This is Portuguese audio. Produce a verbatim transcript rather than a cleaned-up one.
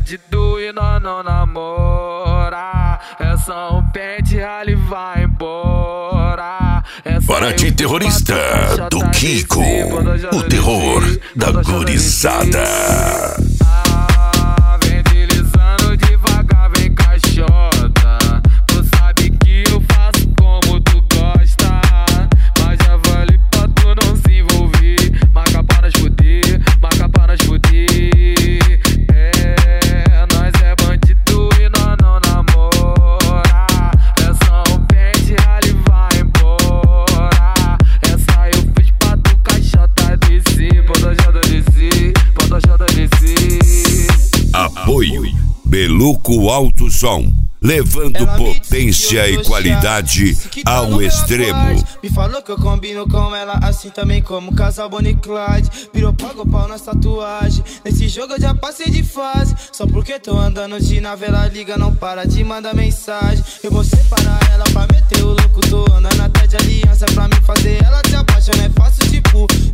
bandido e nós não namora. É só um pente rali vai embora. Paraty Terrorista do Kiko, o terror da gurizada. Vem deslizando devagar, vem caixota. Tu sabe que eu faço como tu gosta, mas já vale pra tu não se envolver. Marca para nós fuder, marca para nós fuder. É, nós é bandido e nós não namora. É só um pente rali vai embora. Essa eu fiz pra tu caixota descer. Bota jota descer, bota jota descer. Apoio Beluco Alto Som, levando potência e qualidade ao extremo. Me falou que eu combino com ela assim também como casal Bonnie e Clyde. Pirou, pagou pau nas tatuagens. Nesse jogo eu já passei de fase. Só porque tô andando de nave, ela liga, não para de mandar mensagem. Eu vou separar ela pra meter o louco. Tô andando até de aliança pra me fazer ela se apaixonar. É fácil tipo